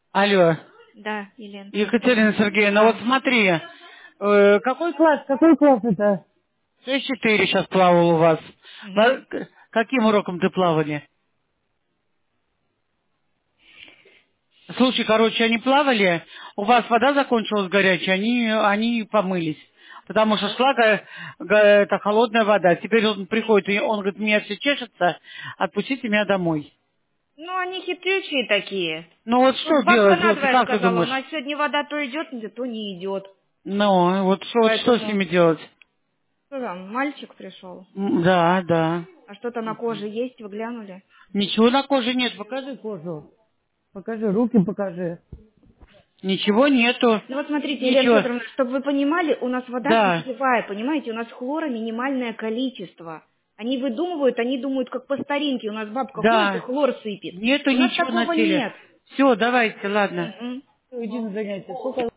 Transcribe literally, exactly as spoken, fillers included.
Алло, Да, Елена. Екатерина Сергеевна, вот Да. смотри, э, какой класс, какой класс это? шесть четыре сейчас плавал у вас. Мгм. Во- к- Каким уроком ты плавали? Слушай, короче, они плавали, у вас вода закончилась горячая, они, они помылись. Потому что шла га- га- это холодная вода. Теперь он приходит, и он говорит, меня все чешется, отпустите меня домой. Ну, они хитрючие такие. Ну вот Вот что бабка делать, вот надвое как ты сказала, у думаешь? нас сегодня вода то идет, то не идет. Ну, вот, что- вот что с Поэтому, ними делать? что там, мальчик пришел? М, Да, да. А что-то на коже есть, вы глянули? Ничего на коже нет, покажи кожу. Покажи, руки покажи. Ничего нету. Ну вот смотрите, Елена Ничего. Федоровна, чтобы вы понимали, у нас вода Да, питьевая, понимаете, у нас хлора минимальное количество. Они выдумывают, они думают, как по старинке, у нас бабка ходит и да. хлор сыпет. Нету У нас ничего на такого теле. нет. Все, давайте, ладно. Мгм. Всё, иди на занятия. Сколько